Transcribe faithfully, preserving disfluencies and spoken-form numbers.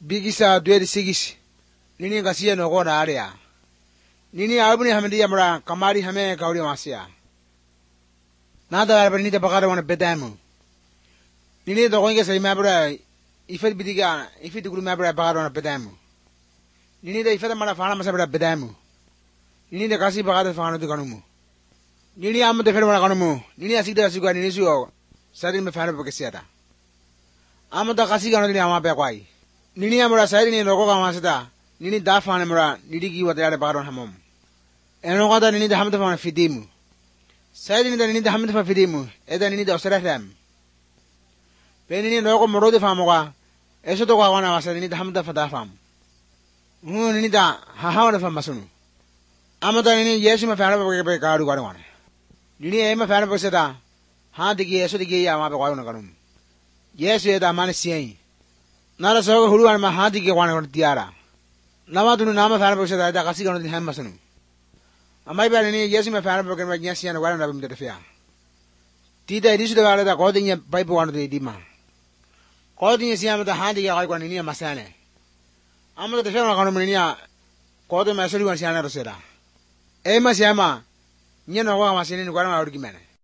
bigisa dwedi sigis nini gasia no gona area nini albuni hamdi amra kamari hame kauri wasia nada albani te bagara wana bedamu nini to goinge sai mabra ifet bidiga ifit guru mabra bagara wana bedamu nini de ifet mara fana masabra bedamu nini de kasi bagara fana du kanumu nini am de fer wana kanumu nini asida asugwa nini suo sadin me fana bagesiata am da kasi kanu ni ama be kwai nini amra sai ni logo ka masada nini da fana mara nini ki wada bagara hamom eno kada nini de hamda fana fidimu sai nini de nini de hamda fana fidimu eda nini de osratam penini logo moro de fama kwa eso to kwa wana wasa nini de hamda fada fam hu nini da ha ha wana fama sunu amada nini yesu me fana be be kaadu kwa wana nini e me fana be seda ha digi eso digi ya ma be kwa wana kanum yesu eda man siai nara so hulu wana ma ha digi kwa wana tiara nama dunu nama fana be seda da kasi kanu di hamma sunu amai ba nini yesu me fana be ke nyasi ana wana be de fia tida irisu de wala da ko dinya bible wana de di ma ko dinya siama da ha digi kwa nini masane amada de fena kanu nini ya ko de masali wana siana ro seda e ma siama nyeno wa masini ni kwa ma urgi mene